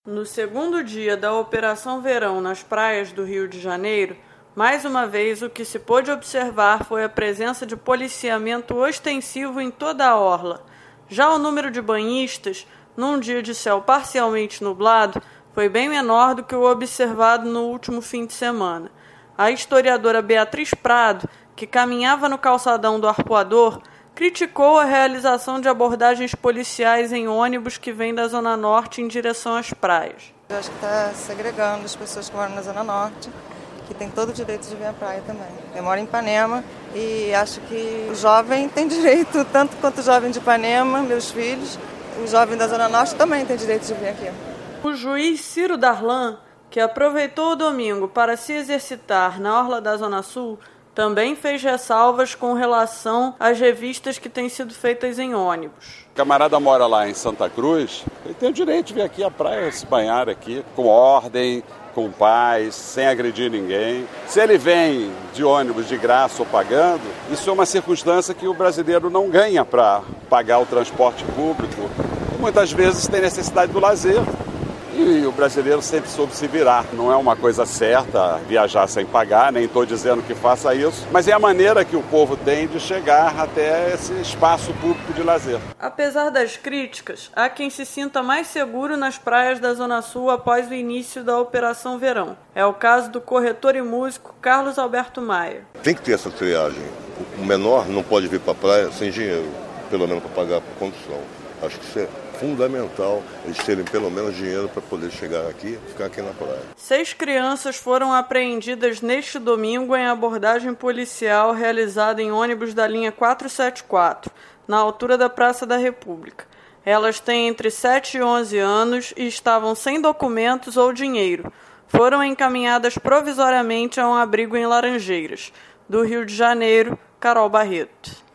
No segundo dia da Operação Verão nas praias do Rio de Janeiro, mais uma vez o que se pôde observar foi a presença de policiamento ostensivo em toda a orla. Já o número de banhistas, num dia de céu parcialmente nublado, foi bem menor do que o observado no último fim de semana. A historiadora Beatriz Prado, que caminhava no calçadão do Arpoador, criticou a realização de abordagens policiais em ônibus que vêm da Zona Norte em direção às praias. Eu acho que está segregando as pessoas que moram na Zona Norte, que tem todo o direito de vir à praia também. Eu moro em Ipanema e acho que o jovem tem direito, tanto quanto o jovem de Ipanema, meus filhos, o jovem da Zona Norte também tem direito de vir aqui. O juiz Ciro Darlan, que aproveitou o domingo para se exercitar na orla da Zona Sul, também fez ressalvas com relação às revistas que têm sido feitas em ônibus. O camarada mora lá em Santa Cruz, ele tem o direito de vir aqui à praia, se banhar aqui, com ordem, com paz, sem agredir ninguém. Se ele vem de ônibus de graça ou pagando, isso é uma circunstância que o brasileiro não ganha para pagar o transporte público. E muitas vezes tem necessidade do lazer. E o brasileiro sempre soube se virar. Não é uma coisa certa viajar sem pagar, nem estou dizendo que faça isso, mas é a maneira que o povo tem de chegar até esse espaço público de lazer. Apesar das críticas, há quem se sinta mais seguro nas praias da Zona Sul após o início da Operação Verão. É o caso do corretor e músico Carlos Alberto Maia. Tem que ter essa triagem. O menor não pode vir para a praia sem dinheiro, pelo menos para pagar por condução. Acho que isso é fundamental, eles terem pelo menos dinheiro para poder chegar aqui e ficar aqui na praia. 6 crianças foram apreendidas neste domingo em abordagem policial realizada em ônibus da linha 474, na altura da Praça da República. Elas têm entre 7 e 11 anos e estavam sem documentos ou dinheiro. Foram encaminhadas provisoriamente a um abrigo em Laranjeiras. Do Rio de Janeiro, Carol Barreto.